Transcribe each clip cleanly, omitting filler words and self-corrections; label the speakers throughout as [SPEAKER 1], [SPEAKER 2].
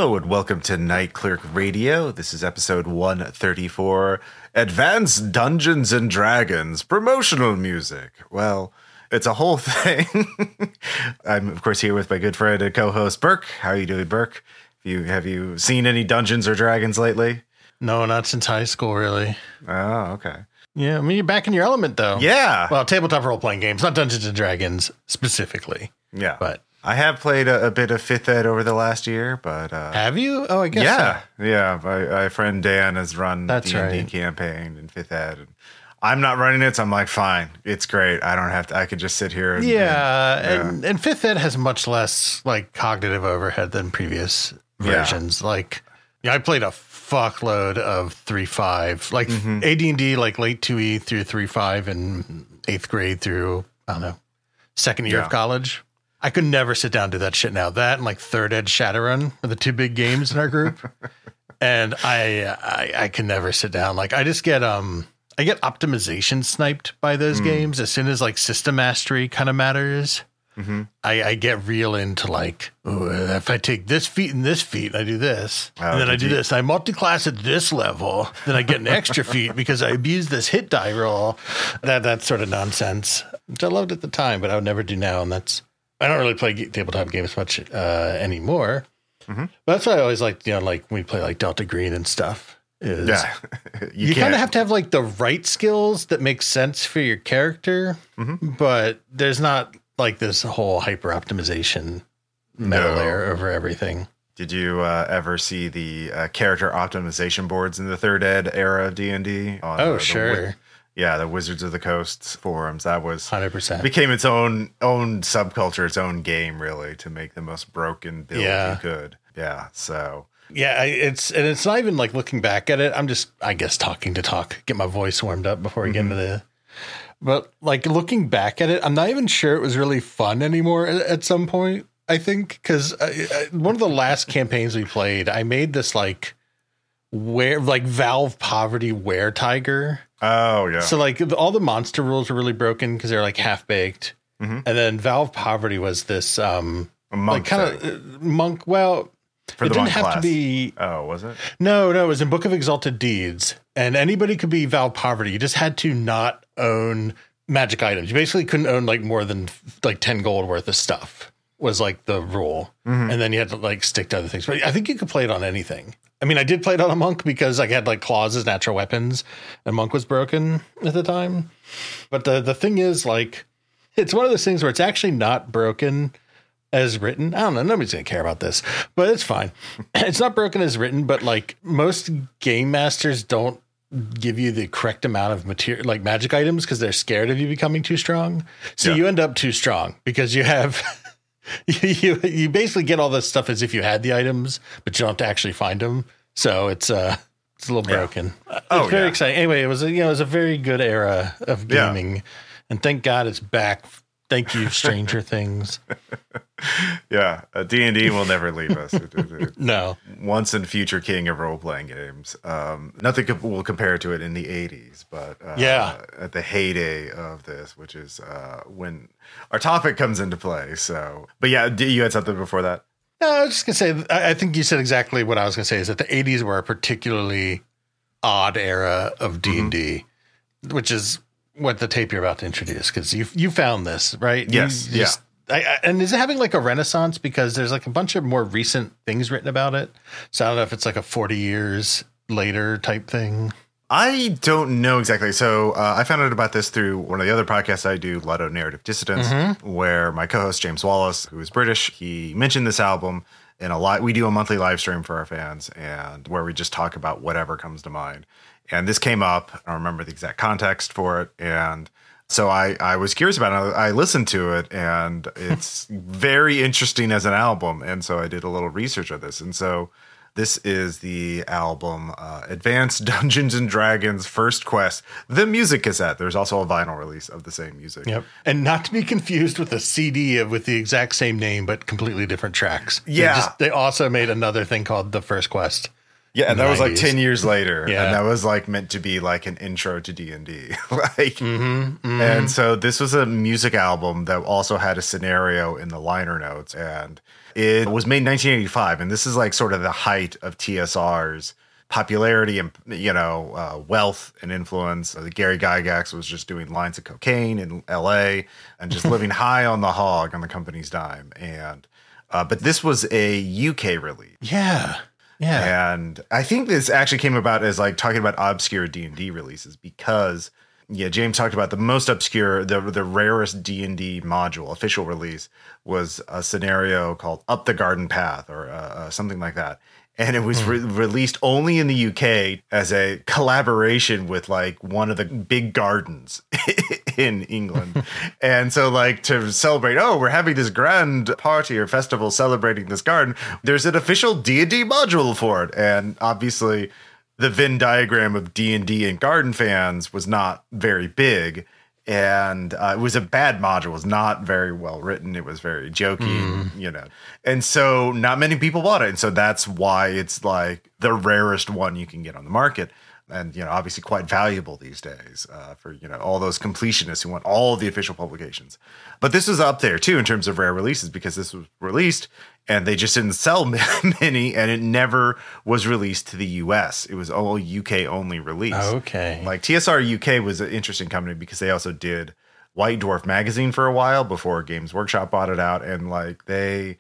[SPEAKER 1] Hello and welcome to Night Clerk Radio. This is episode 134, Advanced Dungeons and Dragons promotional music. Well, it's a whole thing. I'm, of course, here with my good friend and co-host, Burke. How are you doing, Burke? Have you seen any Dungeons or Dragons lately?
[SPEAKER 2] No, not since high school, really.
[SPEAKER 1] Oh, okay.
[SPEAKER 2] Yeah, I mean, you're back in your element, though.
[SPEAKER 1] Yeah.
[SPEAKER 2] Well, tabletop role-playing games, not Dungeons and Dragons specifically.
[SPEAKER 1] Yeah.
[SPEAKER 2] But
[SPEAKER 1] I have played a bit of 5th Ed over the last year, but...
[SPEAKER 2] have you? Oh, I guess so.
[SPEAKER 1] Yeah. My friend Dan has run the D&D campaign in 5th Ed. And I'm not running it, so I'm like, fine, it's great. I don't have to... I could just sit here and...
[SPEAKER 2] And 5th Ed has much less, like, cognitive overhead than previous versions. Like, I played a fuckload of 3.5. Like, AD&D, like, late 2E through 3.5 and 8th grade through, I don't know, second year of college. I could never sit down and do that shit now. That and like 3rd Ed Shadowrun are the two big games in our group. And I can never sit down. Like I just get I get optimization sniped by those games as soon as like system mastery kind of matters. I get real into like, if I take this feat and this feat, I do this. And then I do this. I multi-class at this level. Then I get an extra feat because I abuse this hit die roll. That sort of nonsense, which I loved at the time, but I would never do now. And I don't really play tabletop games much anymore. But that's why I always like, like when we play like Delta Green and stuff. You kind of have to have like the right skills that make sense for your character, but there's not like this whole hyper optimization meta layer over everything. Did you ever see the character optimization boards in the 3rd Ed era of D&D? Sure. The Wizards of the Coast forums. That was 100%
[SPEAKER 1] became its own subculture, its own game, really, to make the most broken build you could. Yeah. So it's not even like looking back at it. I'm just, I guess, talking to talk, get my voice warmed up before we get into the. But like looking back at it, I'm not even sure it was really fun anymore at some point. I think because one of the last campaigns we played, I made this like Valve Poverty Were Tiger. Oh, yeah. So, like, all the monster rules were really broken because they're, like, half-baked. And then Valve Poverty was this, a monk
[SPEAKER 2] like, kind of monk, well,
[SPEAKER 1] for
[SPEAKER 2] it
[SPEAKER 1] the
[SPEAKER 2] didn't
[SPEAKER 1] monk
[SPEAKER 2] have
[SPEAKER 1] class.
[SPEAKER 2] To be...
[SPEAKER 1] Oh, was it?
[SPEAKER 2] No, it was in Book of Exalted Deeds. And anybody could be Valve Poverty. You just had to not own magic items. You basically couldn't own, like, more than, like, 10 gold worth of stuff was, like, the rule. And then you had to, like, stick to other things. But I think you could play it on anything. I mean, I did play it on a monk because I had like claws as natural weapons and monk was broken at the time. But the thing is, like, it's one of those things where it's actually not broken as written. I don't know. Nobody's going to care about this, but it's fine. It's not broken as written, but like most game masters don't give you the correct amount of material, like magic items, because they're scared of you becoming too strong. So you end up too strong because you have... You basically get all this stuff as if you had the items, but you don't have to actually find them. So it's a little broken. It's very exciting. Anyway, it was a very good era of gaming, and thank God it's back. Thank you, Stranger Things.
[SPEAKER 1] D&D will never leave us.
[SPEAKER 2] No.
[SPEAKER 1] Once and future king of role-playing games. Nothing will compare to it in the 80s, but at the heyday of this, which is when our topic comes into play. So, but you had something before that?
[SPEAKER 2] No, I was just going to say, I think you said exactly what I was going to say, is that the 80s were a particularly odd era of D&D, which is what the tape you're about to introduce, because you found this, right?
[SPEAKER 1] Yes.
[SPEAKER 2] And is it having like a renaissance because there's like a bunch of more recent things written about it? So I don't know if it's like a 40 years later type thing.
[SPEAKER 1] I don't know exactly. So I found out about this through one of the other podcasts I do, Luddo Narrative Dissidence, where my co-host James Wallace, who is British, he mentioned this album in we do a monthly live stream for our fans, and where we just talk about whatever comes to mind. And this came up. I don't remember the exact context for it. And so I was curious about it. I listened to it, and it's very interesting as an album. And so I did a little research of this. And so this is the album Advanced Dungeons and Dragons First Quest, the music cassette. There's also a vinyl release of the same music.
[SPEAKER 2] Yep. And not to be confused with a CD with the exact same name, but completely different tracks.
[SPEAKER 1] Yeah.
[SPEAKER 2] They also made another thing called The First Quest.
[SPEAKER 1] Yeah, and that was like
[SPEAKER 2] 90s.
[SPEAKER 1] 10 years later.
[SPEAKER 2] Yeah.
[SPEAKER 1] And that was like meant to be like an intro to D&D. And so this was a music album that also had a scenario in the liner notes. And it was made in 1985. And this is like sort of the height of TSR's popularity and, wealth and influence. Gary Gygax was just doing lines of cocaine in LA and just living high on the hog on the company's dime. And but this was a UK release.
[SPEAKER 2] Yeah. Yeah.
[SPEAKER 1] And I think this actually came about as like talking about obscure D&D releases because, James talked about the most obscure, the rarest D&D module, official release, was a scenario called Up the Garden Path or something like that. And it was released only in the UK as a collaboration with like one of the big gardens in England. And so like to celebrate, we're having this grand party or festival celebrating this garden. There's an official D&D module for it. And obviously the Venn diagram of D&D and garden fans was not very big. And it was a bad module. It was not very well written. It was very jokey, And so not many people bought it. And so that's why it's like the rarest one you can get on the market. And, obviously quite valuable these days for, all those completionists who want all of the official publications. But this was up there, too, in terms of rare releases, because this was released and they just didn't sell many. And it never was released to the U.S. It was all UK only release.
[SPEAKER 2] Okay.
[SPEAKER 1] Like TSR UK was an interesting company because they also did White Dwarf magazine for a while before Games Workshop bought it out. And like the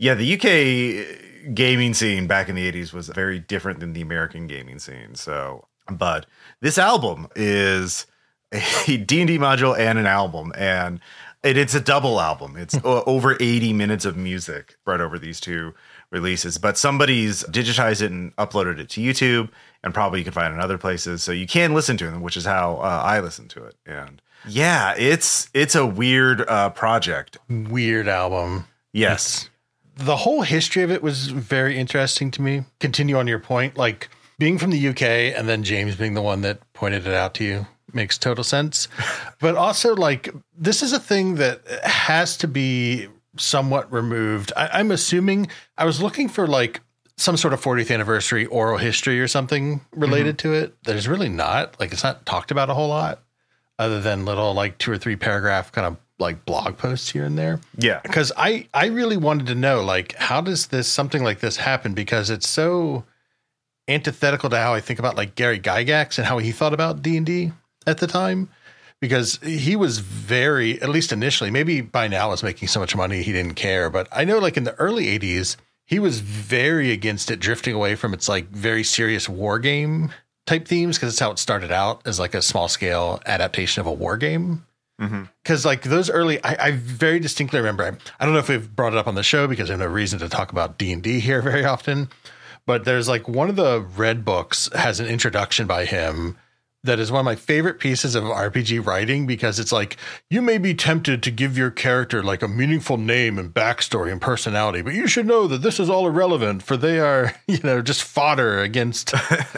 [SPEAKER 1] UK gaming scene back in the 80s was very different than the American gaming scene. So, but this album is a D&D module and an album, and it's a double album. It's over 80 minutes of music spread over these two releases, but somebody's digitized it and uploaded it to YouTube, and probably you can find it in other places. So you can listen to them, which is how I listen to it. And yeah, it's a weird project.
[SPEAKER 2] Weird album.
[SPEAKER 1] Yes.
[SPEAKER 2] The whole history of it was very interesting to me. Continue on your point, like being from the UK and then James being the one that pointed it out to you makes total sense. But also, like, this is a thing that has to be somewhat removed. I'm assuming I was looking for like some sort of 40th anniversary oral history or something related to it. There's really not. Like, it's not talked about a whole lot other than little like 2 or 3 paragraph kind of like blog posts here and there.
[SPEAKER 1] Yeah.
[SPEAKER 2] Because I really wanted to know, like, how does something like this happen? Because it's so antithetical to how I think about like Gary Gygax and how he thought about D&D at the time, because he was very, at least initially, maybe by now was making so much money he didn't care. But I know like in the early 80s, he was very against it drifting away from its like very serious war game type themes, because it's how it started out as like a small scale adaptation of a war game. Because like those early, I very distinctly remember, I don't know if we've brought it up on the show because I have no reason to talk about D&D here very often, but there's like one of the Red books has an introduction by him that is one of my favorite pieces of RPG writing, because it's like, you may be tempted to give your character like a meaningful name and backstory and personality, but you should know that this is all irrelevant, for they are, just fodder against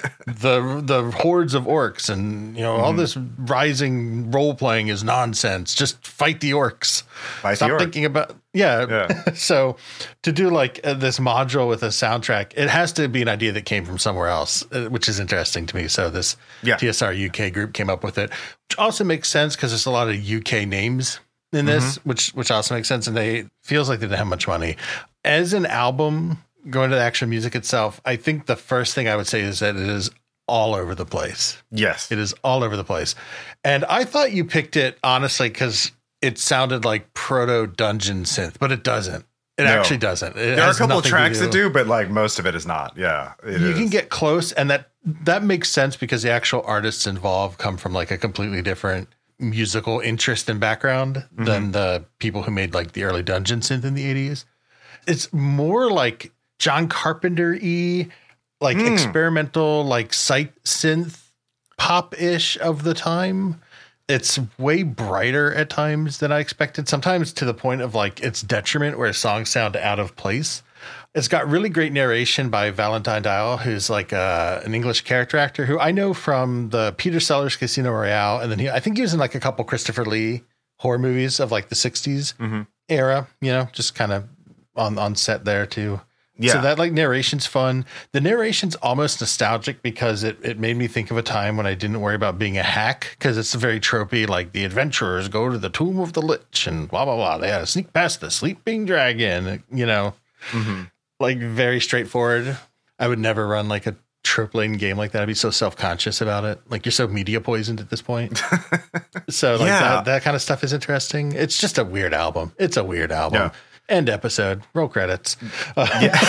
[SPEAKER 2] the hordes of orcs, and all this rising role playing is nonsense. Just fight the orcs. Stop thinking about So to do like this module with a soundtrack, it has to be an idea that came from somewhere else, which is interesting to me. So this TSR UK group came up with it, which also makes sense because there's a lot of UK names in this, which also makes sense. And they feels like they didn't have much money. As an album, going to the actual music itself, I think the first thing I would say is that it is all over the place.
[SPEAKER 1] Yes,
[SPEAKER 2] it is all over the place. And I thought you picked it honestly because it sounded like proto dungeon synth, but it doesn't. It actually doesn't.
[SPEAKER 1] There are a couple of tracks that do, but like most of it is not. Yeah,
[SPEAKER 2] you can get close, and that makes sense because the actual artists involved come from like a completely different musical interest and background than the people who made like the early dungeon synth in the 80s. It's more like John Carpenter-y, like experimental, like sight synth pop-ish of the time. It's way brighter at times than I expected, sometimes to the point of like its detriment, where songs sound out of place. It's got really great narration by Valentine Dial, who's like an English character actor who I know from the Peter Sellers Casino Royale. And then I think he was in like a couple Christopher Lee horror movies of like the 60s era, just kind of on set there too.
[SPEAKER 1] Yeah.
[SPEAKER 2] So that like narration's fun. The narration's almost nostalgic because it made me think of a time when I didn't worry about being a hack, because it's very tropey, like the adventurers go to the tomb of the Lich and blah, blah, blah. They had to sneak past the sleeping dragon, like very straightforward. I would never run like a trope lane game like that. I'd be so self-conscious about it. Like you're so media poisoned at this point. So like that kind of stuff is interesting. It's just a weird album. It's a weird album. Yeah. End episode. Roll credits.
[SPEAKER 1] Oh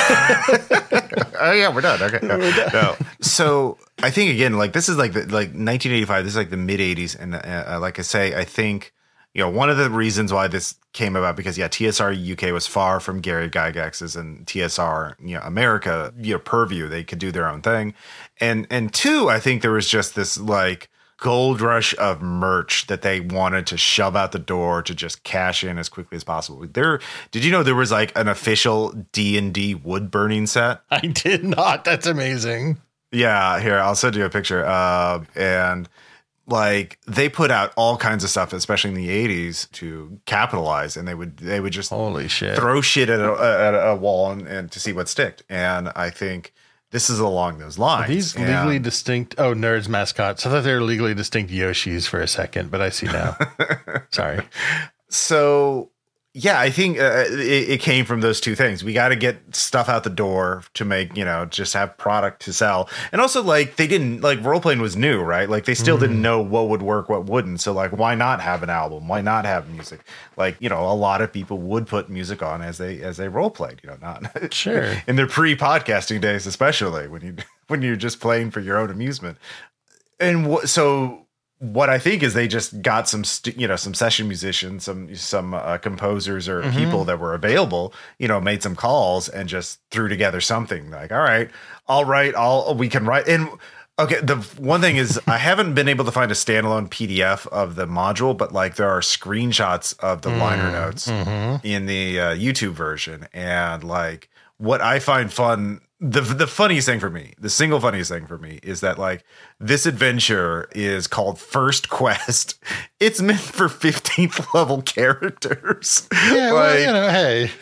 [SPEAKER 1] yeah, we're done. Okay. No. So I think again, like this is like 1985. This is like the mid 80s, and like I say, I think one of the reasons why this came about because TSR UK was far from Gary Gygax's and TSR America purview. They could do their own thing, and two, I think there was just this like gold rush of merch that they wanted to shove out the door to just cash in as quickly as possible. Did you know there was like an official D&D wood burning set?
[SPEAKER 2] I did not. That's amazing.
[SPEAKER 1] Yeah, here I'll send you a picture. And like they put out all kinds of stuff, especially in the 80s, to capitalize, and they would just
[SPEAKER 2] holy shit
[SPEAKER 1] throw shit at a wall and to see what sticked. And I think this is along those lines.
[SPEAKER 2] Are these legally distinct? Oh, Nerds mascots. I thought they were legally distinct Yoshis for a second, but I see now. Sorry.
[SPEAKER 1] So, yeah, I think it came from those two things. We got to get stuff out the door to make, just have product to sell. And also, like, they didn't, like, role-playing was new, right? Like, they still didn't know what would work, what wouldn't. So, like, why not have an album? Why not have music? Like, a lot of people would put music on as they role-played, not
[SPEAKER 2] sure
[SPEAKER 1] in their pre-podcasting days, especially when you're just playing for your own amusement. And so what I think is they just got some session musicians, some composers or people that were available, made some calls and just threw together something like, all right, I'll write, we can write. And okay, the one thing is I haven't been able to find a standalone PDF of the module, but like there are screenshots of the liner notes in the YouTube version. And like what I find fun, the funniest thing for me, the single funniest thing for me is that like this adventure is called First Quest. It's meant for 15th level characters.
[SPEAKER 2] Yeah, well, hey,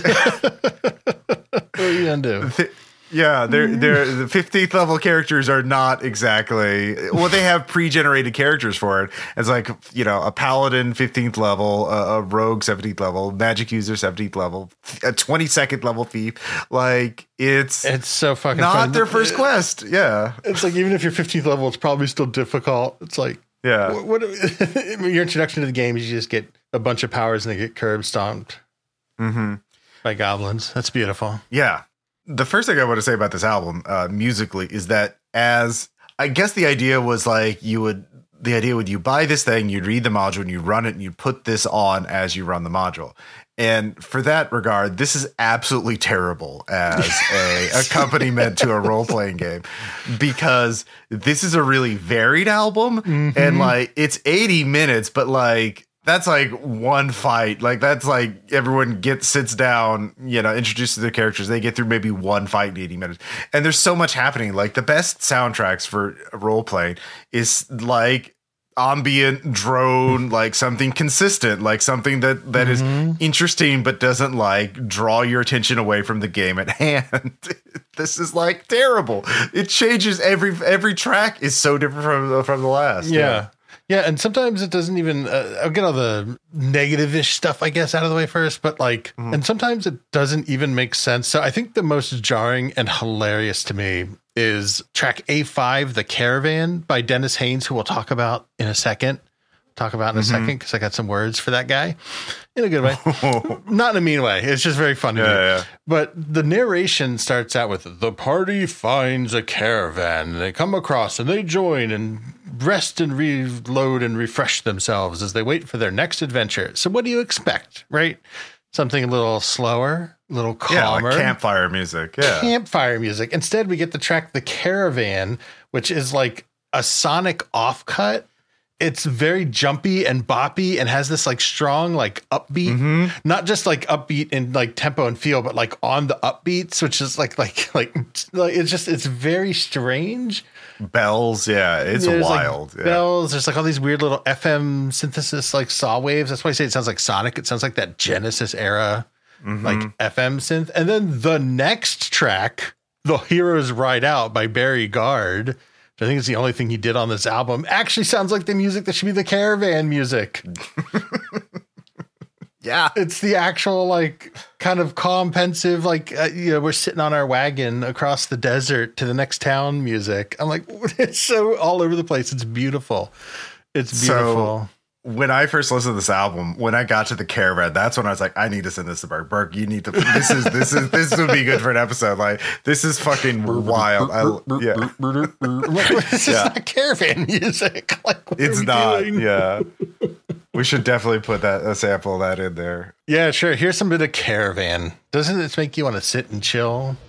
[SPEAKER 2] what are you gonna do?
[SPEAKER 1] They're the 15th level characters are not exactly they have pre-generated characters for it. It's like, a paladin 15th level, a rogue 17th level, magic user 17th level, a 22nd level thief. Like it's
[SPEAKER 2] so fucking
[SPEAKER 1] not
[SPEAKER 2] fun.
[SPEAKER 1] Their first quest. Yeah.
[SPEAKER 2] It's like, even if you're 15th level, it's probably still difficult. It's like, what your introduction to the game is you just get a bunch of powers and they get curb stomped by goblins. That's beautiful.
[SPEAKER 1] Yeah. The first thing I want to say about this album, musically, is that as I guess the idea was like you buy this thing, you'd read the module and you run it and you put this on as you run the module. And for that regard, this is absolutely terrible as a accompaniment to a role-playing game, because this is a really varied album and like it's 80 minutes, but like that's like one fight. Like that's like everyone sits down, introduced to their characters. They get through maybe one fight in 80 minutes. And there's so much happening. Like the best soundtracks for role playing is like ambient drone, like something consistent, like something that is interesting, but doesn't like draw your attention away from the game at hand. This is like terrible. It changes every track is so different from the last.
[SPEAKER 2] Yeah. Yeah, and sometimes it doesn't even, I'll get all the negative-ish stuff, I guess, out of the way first, but like, and sometimes it doesn't even make sense. So I think the most jarring and hilarious to me is track A5, The Caravan by Dennis Haynes, who we'll talk about in a second. Because I got some words for that guy in a good way. Not in a mean way. It's just very funny.
[SPEAKER 1] Yeah.
[SPEAKER 2] But the narration starts out with, the party finds a caravan. They come across and they join and rest and reload and refresh themselves as they wait for their next adventure. So what do you expect, right? Something a little slower, a little calmer.
[SPEAKER 1] Yeah, like campfire music. Yeah.
[SPEAKER 2] Campfire music. Instead, we get the track The Caravan, which is like a Sonic offcut. It's very jumpy and boppy and has this like strong, like upbeat, not just like upbeat in like tempo and feel, but like on the upbeats, which is like it's very strange.
[SPEAKER 1] Bells. Yeah. It's wild.
[SPEAKER 2] Like bells. There's like all these weird little FM synthesis, like saw waves. That's why I say it sounds like Sonic. It sounds like that Genesis era like FM synth. And then the next track, The Heroes Ride Out by Barry Guard, which I think is the only thing he did on this album, actually sounds like the music that should be the Caravan music.
[SPEAKER 1] Yeah.
[SPEAKER 2] It's the actual, like, kind of calm, pensive, like, we're sitting on our wagon across the desert to the next town music. I'm like, it's so all over the place. It's beautiful. It's beautiful.
[SPEAKER 1] So when I first listened to this album, when I got to the Caravan, that's when I was like, I need to send this to Burke. Burke, you need to, this would be good for an episode. Like, this is fucking wild.
[SPEAKER 2] This is not Caravan music. Like, what
[SPEAKER 1] it's
[SPEAKER 2] are we
[SPEAKER 1] not.
[SPEAKER 2] doing?
[SPEAKER 1] Yeah. We should definitely put a sample of that in there.
[SPEAKER 2] Yeah, sure. Here's some bit of Caravan. Doesn't this make you want to sit and chill?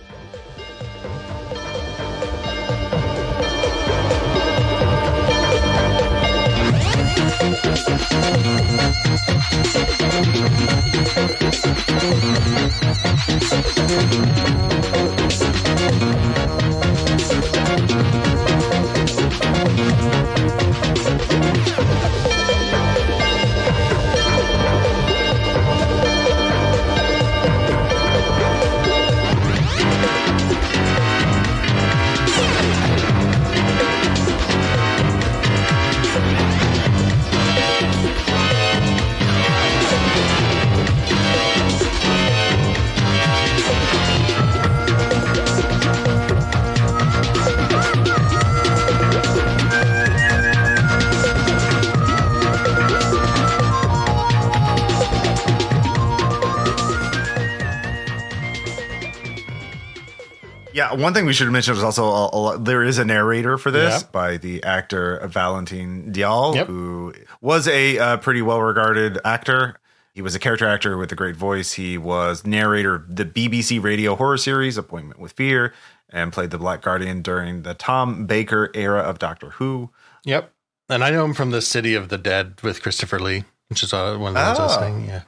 [SPEAKER 1] Yeah, one thing we should mention is also there is a narrator for this by the actor Valentin Dial, who was a pretty well-regarded actor. He was a character actor with a great voice. He was narrator of the BBC radio horror series Appointment with Fear and played the Black Guardian during the Tom Baker era of Doctor Who.
[SPEAKER 2] Yep. And I know him from The City of the Dead with Christopher Lee, which is one of the ones I was saying. Yeah.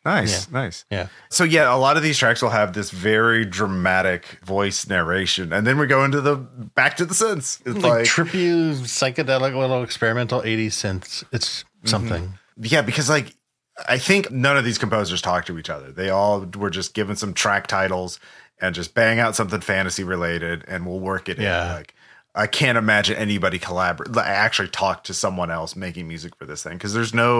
[SPEAKER 1] Nice.
[SPEAKER 2] Yeah.
[SPEAKER 1] So yeah, a lot of these tracks will have this very dramatic voice narration, and then we go into the back to the synths. It's
[SPEAKER 2] like trippy, psychedelic, little experimental 80s synths. It's something.
[SPEAKER 1] Yeah, because like I think none of these composers talk to each other. They all were just given some track titles and just bang out something fantasy related, and we'll work it in. Like I can't imagine anybody actually talk to someone else making music for this thing because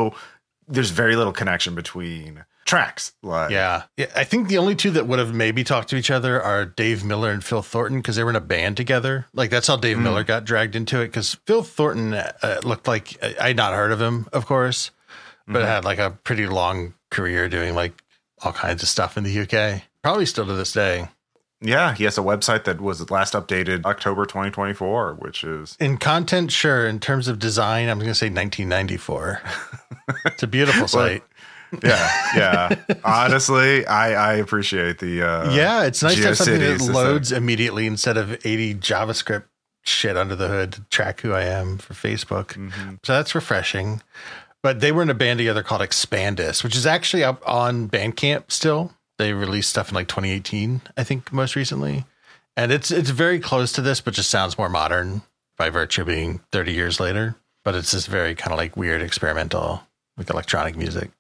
[SPEAKER 1] there's very little connection between tracks.
[SPEAKER 2] Yeah. I think the only two that would have maybe talked to each other are Dave Miller and Phil Thornton because they were in a band together. Like that's how Dave Miller got dragged into it because Phil Thornton looked like I'd not heard of him, of course, but had like a pretty long career doing like all kinds of stuff in the UK. Probably still to this day.
[SPEAKER 1] Yeah, he has a website that was last updated October 2024, which is...
[SPEAKER 2] In content, sure. In terms of design, I'm going to say 1994. It's a beautiful site.
[SPEAKER 1] Yeah. Honestly, I appreciate the
[SPEAKER 2] it's nice to have something that
[SPEAKER 1] GeoCities
[SPEAKER 2] loads immediately instead of 80 JavaScript shit under the hood to track who I am for Facebook. So that's refreshing. But they were in a band together called Expandus, which is actually up on Bandcamp still. They released stuff in like 2018, I think, most recently. And it's very close to this, but just sounds more modern by virtue of being 30 years later. But it's this very kind of like weird experimental, like electronic music.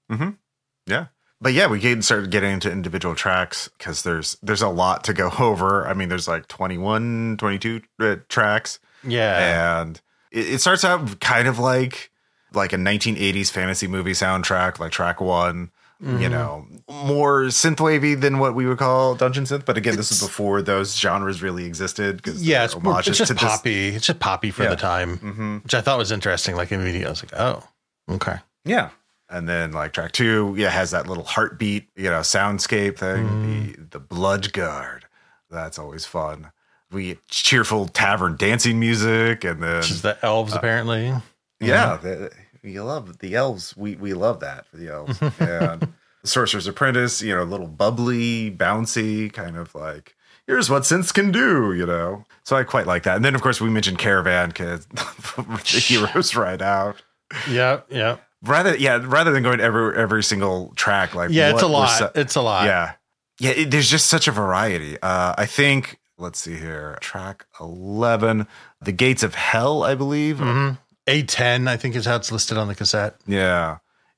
[SPEAKER 1] Yeah. But yeah, we can start getting into individual tracks because there's a lot to go over. I mean, there's like 21, 22 tracks.
[SPEAKER 2] Yeah.
[SPEAKER 1] And it starts out kind of like a 1980s fantasy movie soundtrack, like track one. You know, more synthwavy than what we would call dungeon synth. But again, this is before those genres really existed.
[SPEAKER 2] It's just poppy. It's just poppy for the time, which I thought was interesting. Like immediately, I was like, oh, okay.
[SPEAKER 1] Yeah. And then like track two, has that little heartbeat, soundscape thing. The Blood Guard. That's always fun. We get cheerful tavern dancing music. And then...
[SPEAKER 2] Which is the elves, apparently.
[SPEAKER 1] Yeah. You love the elves. We love that for the elves. And the Sorcerer's Apprentice, a little bubbly, bouncy, kind of like, here's what synths can do, So I quite like that. And then, of course, we mentioned Caravan because the Heroes Ride Out.
[SPEAKER 2] Yeah.
[SPEAKER 1] Rather than going every single track, like
[SPEAKER 2] it's a lot. It's a lot.
[SPEAKER 1] Yeah. There's just such a variety. I think. Let's see here. Track 11, The Gates of Hell, I believe.
[SPEAKER 2] A10, I think, is how it's listed on the cassette.
[SPEAKER 1] Yeah.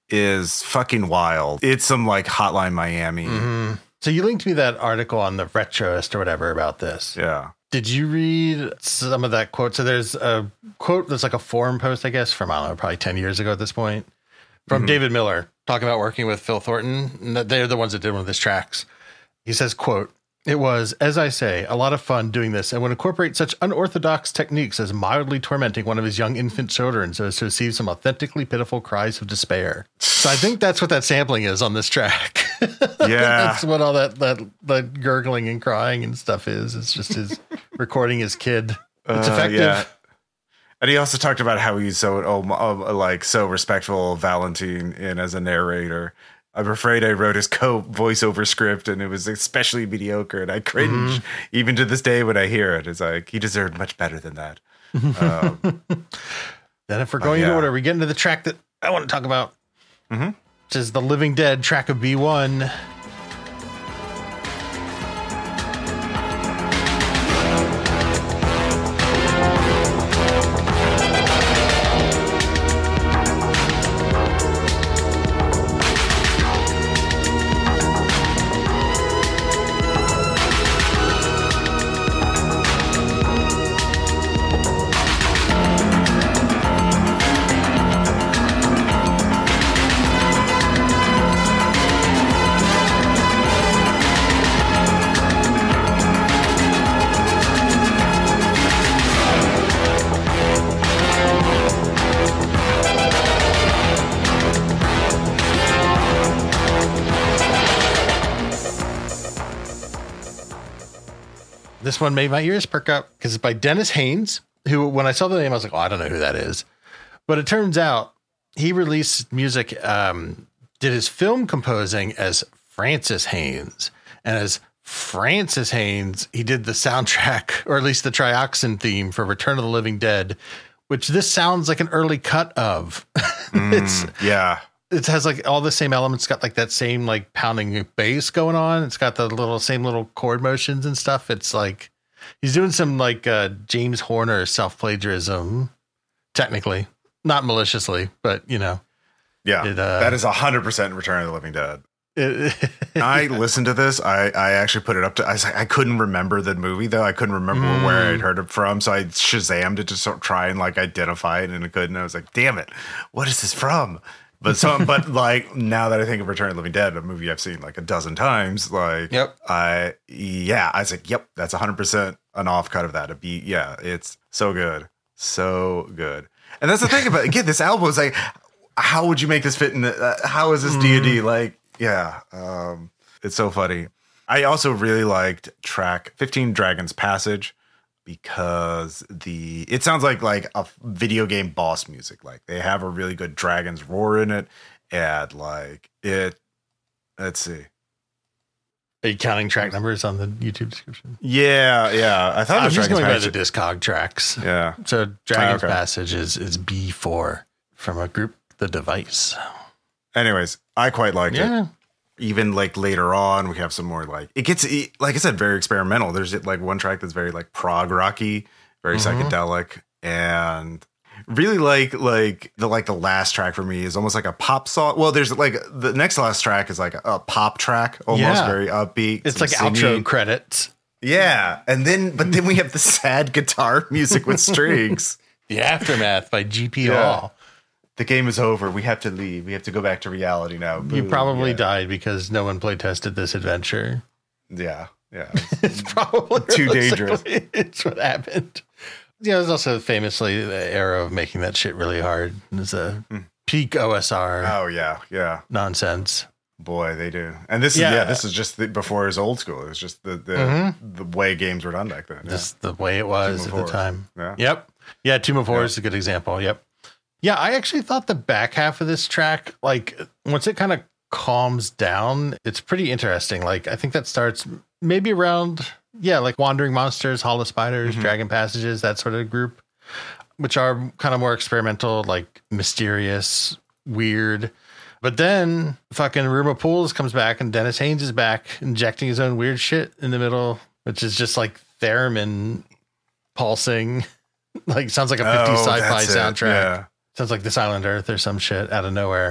[SPEAKER 1] is fucking wild. It's some like Hotline Miami.
[SPEAKER 2] Mm-hmm. So you linked me that article on the Retroist or whatever about this.
[SPEAKER 1] Yeah.
[SPEAKER 2] Did you read some of that quote? So there's a quote that's like a forum post, I guess, from, I don't know, probably 10 years ago at this point, from David Miller talking about working with Phil Thornton. They're the ones that did one of his tracks. He says, quote, "It was, as I say, a lot of fun doing this and would incorporate such unorthodox techniques as mildly tormenting one of his young infant children so as to receive some authentically pitiful cries of despair." So I think that's what that sampling is on this track.
[SPEAKER 1] Yeah.
[SPEAKER 2] That's what all that gurgling and crying and stuff is. It's just his recording his kid. It's effective.
[SPEAKER 1] Yeah. And he also talked about how he's so so respectful of Valentine and as a narrator. I'm afraid I wrote his voiceover script and it was especially mediocre, and I cringe even to this day when I hear it. It's like he deserved much better than that.
[SPEAKER 2] Then if we're going to order, we get into the track that I want to talk about, which is the Living Dead track of B1. This one made my ears perk up because it's by Dennis Haynes, who, when I saw the name, I was like, oh, I don't know who that is. But it turns out he released music, did his film composing as Francis Haynes. And as Francis Haynes, he did the soundtrack, or at least the Trioxin theme for Return of the Living Dead, which this sounds like an early cut of. It has like all the same elements. It's got like that same like pounding bass going on. It's got the same little chord motions and stuff. It's like he's doing some like James Horner self-plagiarism, technically, not maliciously, but you know.
[SPEAKER 1] Yeah, that is 100% Return of the Living Dead. I listened to this. I actually put it up to. I was like, I couldn't remember the movie though. I couldn't remember where I'd heard it from, so I Shazammed it to sort of try and like identify it, and I couldn't. I was like, damn it, what is this from? But like now that I think of Return of the Living Dead, a movie I've seen like a dozen times, like I was like, yep, that's 100% an offcut of that. It's so good, and that's the thing about again, this album is like, how would you make this fit in the? How is this D&D like? Yeah, it's so funny. I also really liked track 15, Dragon's Passage, because it sounds like a video game boss music. Like they have a really good dragon's roar in it, and like it. Let's see.
[SPEAKER 2] Are you counting track numbers on the YouTube description?
[SPEAKER 1] Yeah. I thought
[SPEAKER 2] I'm just going by the Discog tracks.
[SPEAKER 1] Yeah.
[SPEAKER 2] So Dragon's Passage is B4 from a group, The Device.
[SPEAKER 1] Anyways, I quite liked it. Even like later on, we have some more like it gets, like I said, very experimental. There's like one track that's very like prog rocky, very psychedelic, and really like the last track for me is almost like a pop song. Well, there's like the next last track is like a pop track, almost very upbeat.
[SPEAKER 2] It's like singing. Outro credits.
[SPEAKER 1] Yeah, but then we have the sad guitar music with strings.
[SPEAKER 2] The Aftermath by GP Hall.
[SPEAKER 1] The game is over. We have to leave. We have to go back to reality now.
[SPEAKER 2] You probably died because no one play tested this adventure.
[SPEAKER 1] Yeah.
[SPEAKER 2] It's probably
[SPEAKER 1] too dangerous.
[SPEAKER 2] It's what happened. Yeah, it was also famously the era of making that shit really hard. It's a peak OSR.
[SPEAKER 1] Oh yeah.
[SPEAKER 2] Nonsense.
[SPEAKER 1] Boy, they do. And this is just before his old school. It was just the way games were done back then.
[SPEAKER 2] Just the way it was at the time.
[SPEAKER 1] Yeah.
[SPEAKER 2] Yep. Yeah, Tomb of Horror is a good example. Yep. Yeah, I actually thought the back half of this track, like once it kind of calms down, it's pretty interesting. Like I think that starts maybe around, like Wandering Monsters, Hall of Spiders, Dragon Passages, that sort of group, which are kind of more experimental, like mysterious, weird. But then fucking Room of Pools comes back and Dennis Haynes is back injecting his own weird shit in the middle, which is just like theremin pulsing. Like sounds like a 50s sci-fi soundtrack. Yeah. Sounds like This Island Earth or some shit out of nowhere.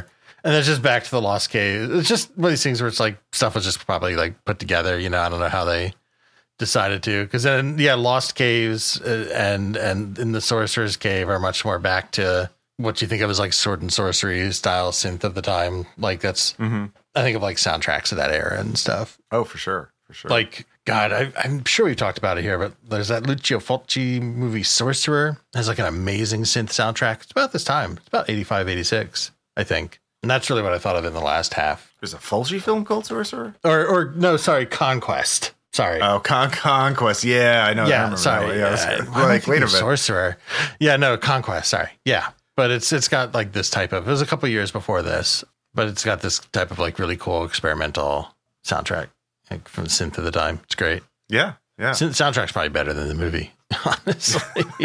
[SPEAKER 2] And it's just back to the Lost Cave. It's just one of these things where it's like stuff was just probably like put together. You know, I don't know how they decided to, because then Lost Caves and in the Sorcerer's Cave are much more back to what you think of as like sword and sorcery style synth of the time. Like that's I think of like soundtracks of that era and stuff.
[SPEAKER 1] Oh, for sure.
[SPEAKER 2] Like, God, I'm sure we've talked about it here, but there's that Lucio Fulci movie Sorcerer. It has like an amazing synth soundtrack. It's about this time. It's about 85, 86, I think. And that's really what I thought of in the last half.
[SPEAKER 1] There's a Fulci film called Sorcerer?
[SPEAKER 2] Or no, sorry, Conquest. Sorry.
[SPEAKER 1] Oh, Conquest. Yeah, I know.
[SPEAKER 2] Yeah,
[SPEAKER 1] I remember
[SPEAKER 2] sorry.
[SPEAKER 1] that. Yeah, like, wait a minute.
[SPEAKER 2] Sorcerer. Yeah, no, Conquest. Sorry. Yeah. But it's got like this type of, it was a couple years before this, but it's got this type of like really cool experimental soundtrack. Like from the synth of the time. It's great.
[SPEAKER 1] Yeah.
[SPEAKER 2] Soundtrack's probably better than the movie, honestly.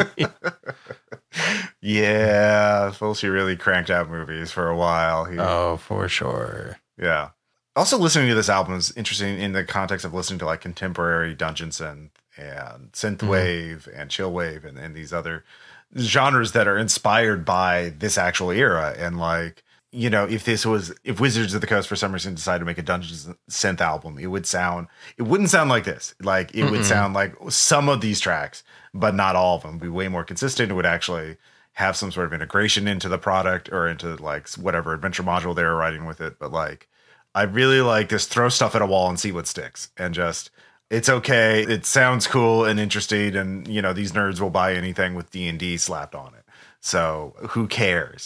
[SPEAKER 1] Yeah. Fulci really cranked out movies for a while.
[SPEAKER 2] Oh, for sure.
[SPEAKER 1] Yeah. Also, listening to this album is interesting in the context of listening to like contemporary dungeon synth and synthwave and chillwave and these other genres that are inspired by this actual era. And like, you know, if Wizards of the Coast for some reason decided to make a dungeon synth album, it wouldn't sound like this. Like it would sound like some of these tracks, but not all of them. It'd be way more consistent. It would actually have some sort of integration into the product or into like whatever adventure module they were writing with it. But like, I really like this throw stuff at a wall and see what sticks, and just, it's okay. It sounds cool and interesting. And, you know, these nerds will buy anything with D&D slapped on it. So who cares?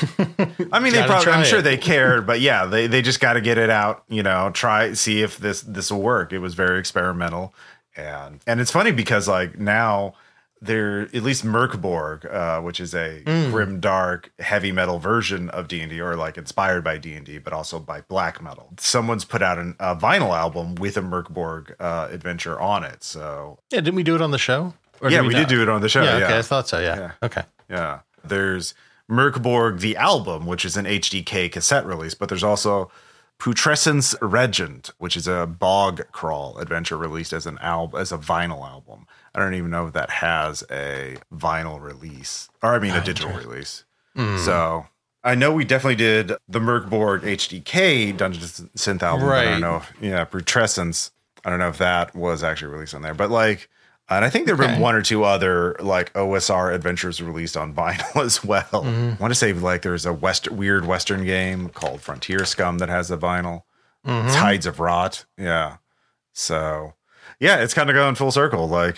[SPEAKER 1] I mean, I'm sure they cared, but yeah, they just got to get it out, you know, see if this will work. It was very experimental. And it's funny because like now there, at least Merkborg, which is a grim, dark, heavy metal version of D&D, or like inspired by D&D, but also by black metal. Someone's put out a vinyl album with a Merkborg adventure on it. So
[SPEAKER 2] yeah, didn't we do it on the show?
[SPEAKER 1] Or we did do it on the show.
[SPEAKER 2] Yeah, okay, I thought so. Yeah. Okay.
[SPEAKER 1] Yeah. There's Merkborg, the album, which is an HDK cassette release, but there's also Putrescence Regent, which is a bog crawl adventure released as a vinyl album. I don't even know if that has a vinyl release, or I mean a digital release. So I know we definitely did the Merkborg HDK Dungeon Synth album. Right. I don't know if, Putrescence, I don't know if that was actually released on there, but like, and I think there have been one or two other like OSR adventures released on vinyl as well. I want to say like there's a weird Western game called Frontier Scum that has a vinyl. Tides of Rot. Yeah. So yeah, it's kind of going full circle. Like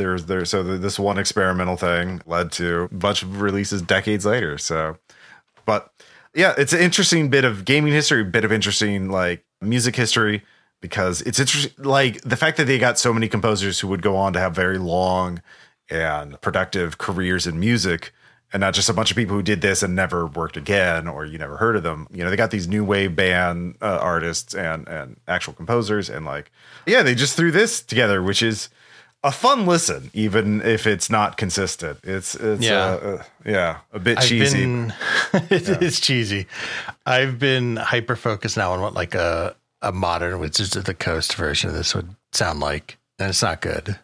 [SPEAKER 1] this one experimental thing led to a bunch of releases decades later. So, but yeah, it's an interesting bit of gaming history, bit of interesting like music history. Because it's interesting, like the fact that they got so many composers who would go on to have very long and productive careers in music, and not just a bunch of people who did this and never worked again, or you never heard of them. You know, they got these new wave band artists and actual composers, and like, yeah, they just threw this together, which is a fun listen, even if it's not consistent. It's a bit cheesy.
[SPEAKER 2] It's cheesy. I've been hyper focused now on what like a modern Wizards of the Coast version of this would sound like, and it's not good.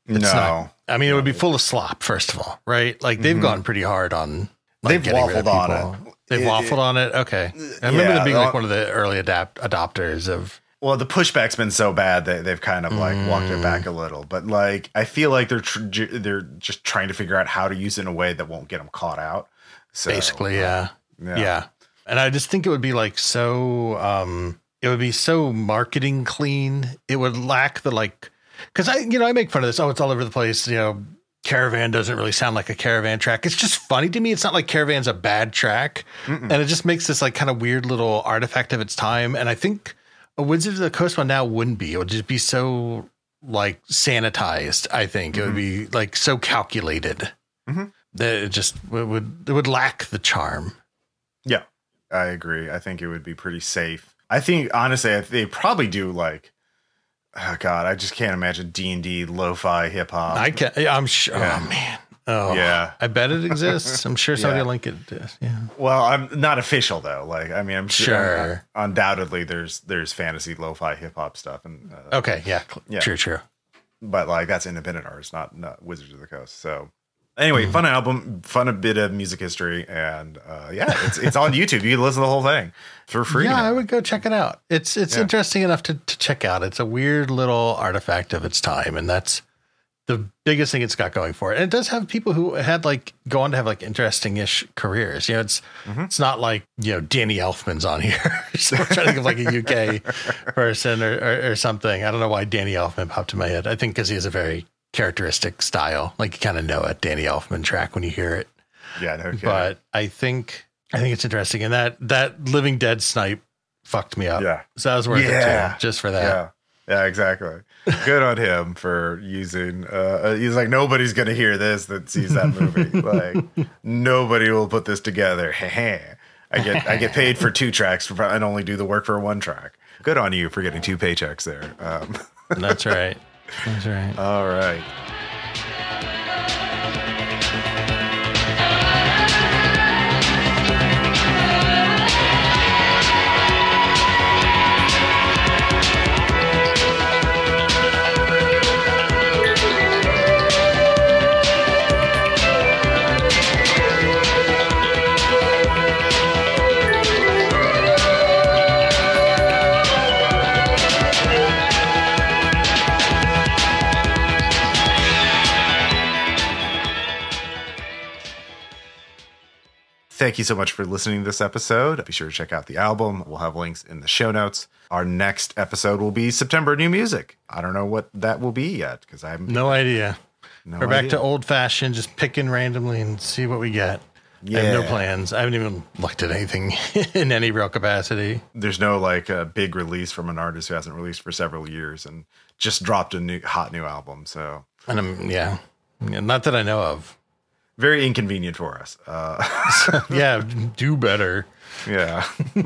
[SPEAKER 2] I mean, it would be full of slop, first of all, right? Like they've gone pretty hard on. Like,
[SPEAKER 1] they've waffled on it.
[SPEAKER 2] They've waffled on it. Okay, I remember them being like one of the early adopters of.
[SPEAKER 1] Well, the pushback's been so bad that they've kind of like walked it back a little. But like, I feel like they're just trying to figure out how to use it in a way that won't get them caught out. So,
[SPEAKER 2] basically, yeah. And I just think it would be like so. It would be so marketing clean. It would lack the like, because I make fun of this. Oh, it's all over the place. You know, Caravan doesn't really sound like a Caravan track. It's just funny to me. It's not like Caravan's a bad track, and it just makes this like kind of weird little artifact of its time. And I think a Wizards of the Coast one now wouldn't be. It would just be so like sanitized. I think it would be like so calculated that it just it would lack the charm.
[SPEAKER 1] Yeah, I agree. I think it would be pretty safe. I think, honestly, they probably do like, oh God, I just can't imagine D&D lo-fi hip hop.
[SPEAKER 2] I'm sure. Yeah. Oh man. Oh yeah. I bet it exists. I'm sure somebody will link it. Yeah.
[SPEAKER 1] Well, I'm not official though. Like, I mean, I'm sure undoubtedly there's fantasy lo-fi hip hop stuff. And
[SPEAKER 2] okay. Yeah. True.
[SPEAKER 1] But like that's independent artists, not Wizards of the Coast. So Anyway, fun album, fun bit of music history, and it's on YouTube. You can listen to the whole thing for free.
[SPEAKER 2] Yeah,
[SPEAKER 1] now.
[SPEAKER 2] I would go check it out. It's interesting enough to check out. It's a weird little artifact of its time, and that's the biggest thing it's got going for it. And it does have people who had go on to have interesting-ish careers. It's not like, Danny Elfman's on here. So I'm trying to think of a UK person or something. I don't know why Danny Elfman popped in my head. I think because he has a very characteristic style. You kind of know a Danny Elfman track when you hear it.
[SPEAKER 1] Yeah, no kidding.
[SPEAKER 2] But I think it's interesting. And that Living Dead snipe fucked me up.
[SPEAKER 1] Yeah.
[SPEAKER 2] So that was worth it too, just for that.
[SPEAKER 1] Yeah, exactly. Good on him for using, he's like, nobody's going to hear this that sees that movie. Nobody will put this together. I get paid for 2 tracks and only do the work for 1 track. Good on you for getting 2 paychecks there.
[SPEAKER 2] That's right. That's right.
[SPEAKER 1] All right. Thank you so much for listening to this episode. Be sure to check out the album. We'll have links in the show notes. Our next episode will be September New Music. I don't know what that will be yet because I have
[SPEAKER 2] no idea. We're back to old fashioned, just picking randomly and see what we get. Yeah. I have no plans. I haven't even looked at anything in any real capacity.
[SPEAKER 1] There's no a big release from an artist who hasn't released for several years and just dropped a hot new album. So,
[SPEAKER 2] and not that I know of.
[SPEAKER 1] Very inconvenient for us.
[SPEAKER 2] Yeah, do better.
[SPEAKER 1] Yeah.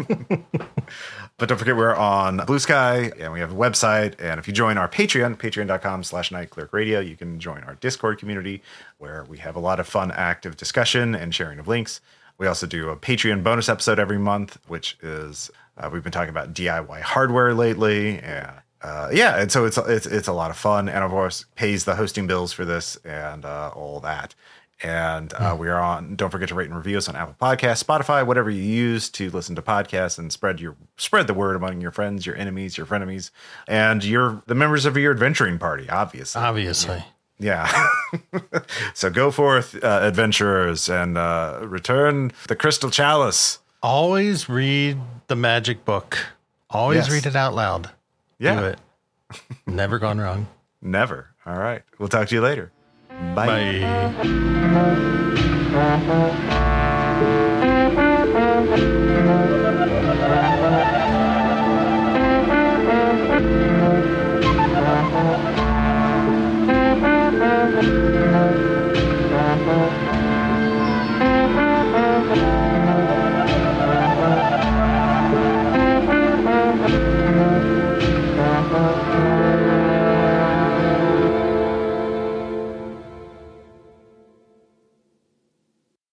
[SPEAKER 1] But don't forget, we're on Blue Sky and we have a website. And if you join our Patreon, patreon.com/NightClerkRadio, you can join our Discord community where we have a lot of fun, active discussion and sharing of links. We also do a Patreon bonus episode every month, which is we've been talking about DIY hardware lately. And and so it's a lot of fun. And of course, pays the hosting bills for this and all that. And we are on. Don't forget to rate and review us on Apple Podcasts, Spotify, whatever you use to listen to podcasts, and spread the word among your friends, your enemies, your frenemies, and the members of your adventuring party. Obviously. Yeah. So go forth, adventurers, and return the crystal chalice.
[SPEAKER 2] Always read the magic book. Always read it out loud.
[SPEAKER 1] Yeah.
[SPEAKER 2] Do it. Never gone wrong.
[SPEAKER 1] Never. All right. We'll talk to you later. Bye.
[SPEAKER 2] Bye.